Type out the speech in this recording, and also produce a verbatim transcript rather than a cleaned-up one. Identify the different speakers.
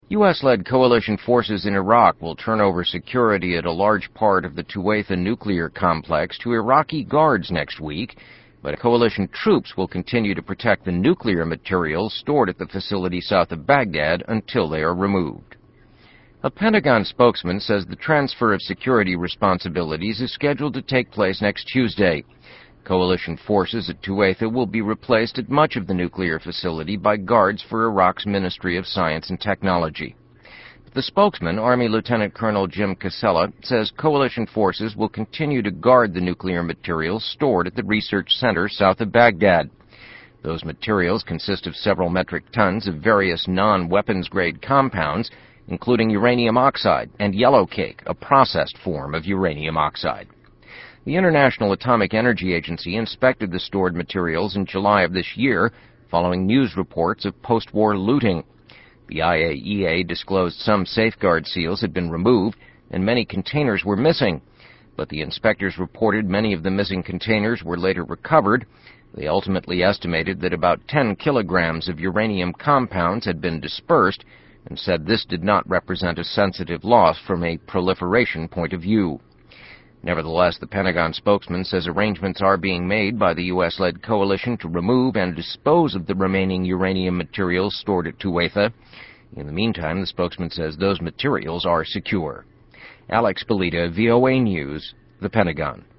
Speaker 1: U S-led coalition forces in Iraq will turn over security at a large part of the Tuwaitha nuclear complex to Iraqi guards next week, but coalition troops will continue to protect the nuclear materials stored at the facility south of Baghdad until they are removed. A Pentagon spokesman says the transfer of security responsibilities is scheduled to take place next Tuesday. Coalition forces at Tuwaitha will be replaced at much of the nuclear facility by guards for Iraq's Ministry of Science and Technology. The spokesman, Army Lieutenant Colonel Jim Casella, says coalition forces will continue to guard the nuclear materials stored at the research center south of Baghdad. Those materials consist of several metric tons of various non-weapons-grade compounds, including uranium oxide and yellowcake, a processed form of uranium oxide. The International Atomic Energy Agency inspected the stored materials in July of this year, following news reports of post-war looting. The I A E A disclosed some safeguard seals had been removed and many containers were missing, but the inspectors reported many of the missing containers were later recovered. They ultimately estimated that about ten kilograms of uranium compounds had been dispersed and said this did not represent a sensitive loss from a proliferation point of view. Nevertheless, the Pentagon spokesman says arrangements are being made by the U S-led coalition to remove and dispose of the remaining uranium materials stored at Tuwaitha. In the meantime, the spokesman says those materials are secure. Alex Belita, V O A News, the Pentagon.